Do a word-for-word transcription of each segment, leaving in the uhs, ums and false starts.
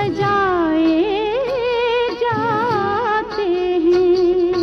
सजाए जाते हैं।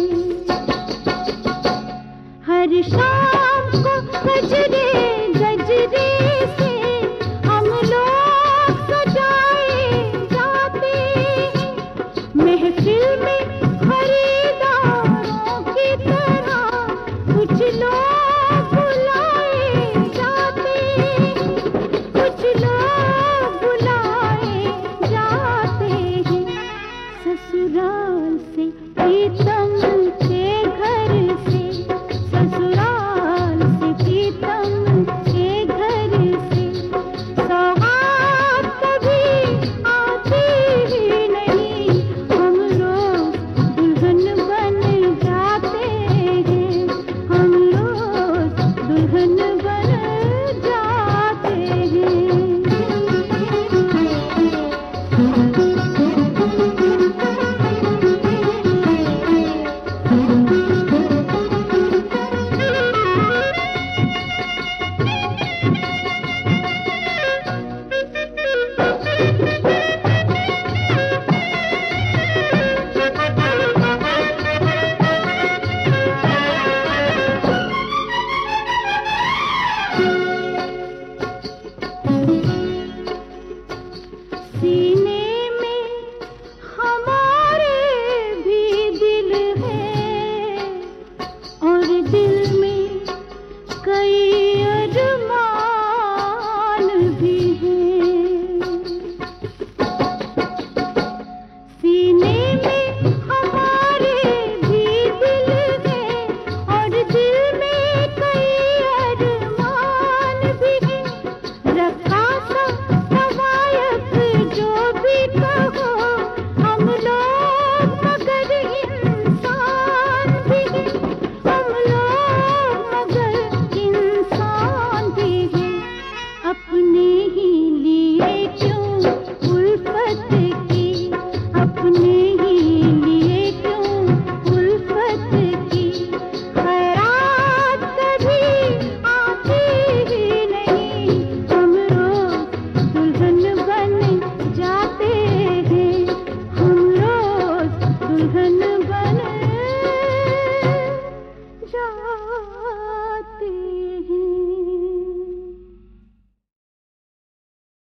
हर शाम को गजरे गजरे से हम लोग सजाए जाते हैं। महफिल में खरीदारों की तरह कुछ लोग बुलाए जाते हैं, कुछ लोग बुलाए जाते हैं। ससुराल से प्रीतम के घर से, ससुराल से प्रीतम के घर से सौगात कभी आती ही नहीं। हम लोग दुल्हन बन जाते हैं, हम लोग दुल्हन बन जाते हैं। See